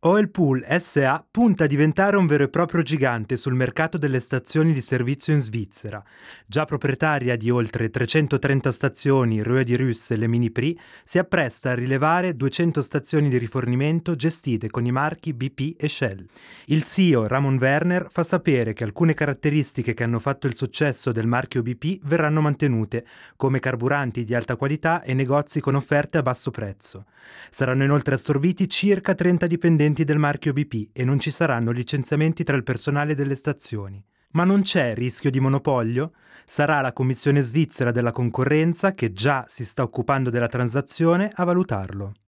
Oilpool SA punta a diventare un vero e proprio gigante sul mercato delle stazioni di servizio in Svizzera. Già proprietaria di oltre 330 stazioni Rue di Russell e Mini-Prix, si appresta a rilevare 200 stazioni di rifornimento gestite con i marchi BP e Shell. Il CEO Ramon Werner fa sapere che alcune caratteristiche che hanno fatto il successo del marchio BP verranno mantenute, come carburanti di alta qualità e negozi con offerte a basso prezzo. Saranno inoltre assorbiti circa 30 dipendenti del marchio BP e non ci saranno licenziamenti tra il personale delle stazioni. Ma non c'è rischio di monopolio? Sarà la Commissione svizzera della concorrenza, che già si sta occupando della transazione, a valutarlo.